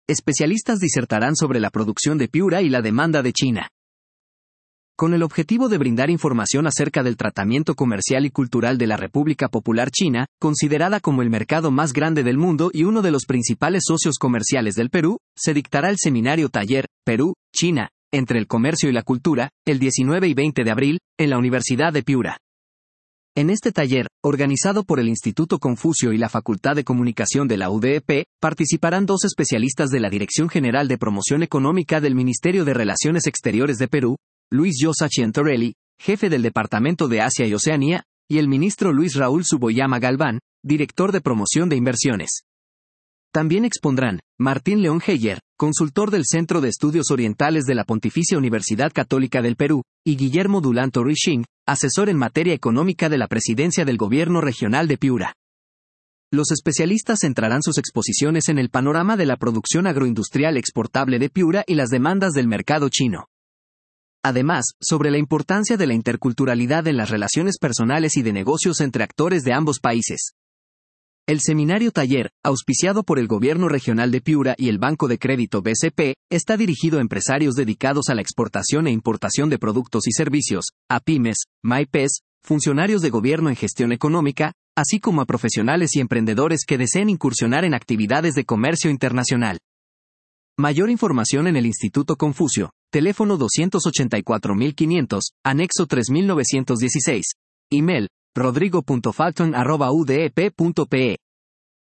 especialistas disertarán sobre la producción de Piura y la demanda de China. Con el objetivo de brindar información acerca del tratamiento comercial y cultural de la República Popular China, considerada como el mercado más grande del mundo y uno de los principales socios comerciales del Perú, se dictará el seminario taller Perú, China, entre el comercio y la cultura, el 19 y 20 de abril, en la Universidad de Piura. En este taller, organizado por el Instituto Confucio y la Facultad de Comunicación de la UDEP, participarán 2 especialistas de la Dirección General de Promoción Económica del Ministerio de Relaciones Exteriores de Perú, Luis Llosa Chiantorelli, jefe del Departamento de Asia y Oceanía, y el ministro Luis Raúl Suboyama Galván, director de Promoción de Inversiones. También expondrán Martín León Heyer, consultor del Centro de Estudios Orientales de la Pontificia Universidad Católica del Perú, y Guillermo Dulanto Rishing, asesor en materia económica de la Presidencia del Gobierno Regional de Piura. Los especialistas centrarán sus exposiciones en el panorama de la producción agroindustrial exportable de Piura y las demandas del mercado chino. Además, sobre la importancia de la interculturalidad en las relaciones personales y de negocios entre actores de ambos países. El seminario taller, auspiciado por el Gobierno Regional de Piura y el Banco de Crédito BCP, está dirigido a empresarios dedicados a la exportación e importación de productos y servicios, a pymes, MyPes, funcionarios de gobierno en gestión económica, así como a profesionales y emprendedores que deseen incursionar en actividades de comercio internacional. Mayor información en el Instituto Confucio, teléfono 284.500, anexo 3916. Email, rodrigo.falton@udep.pe.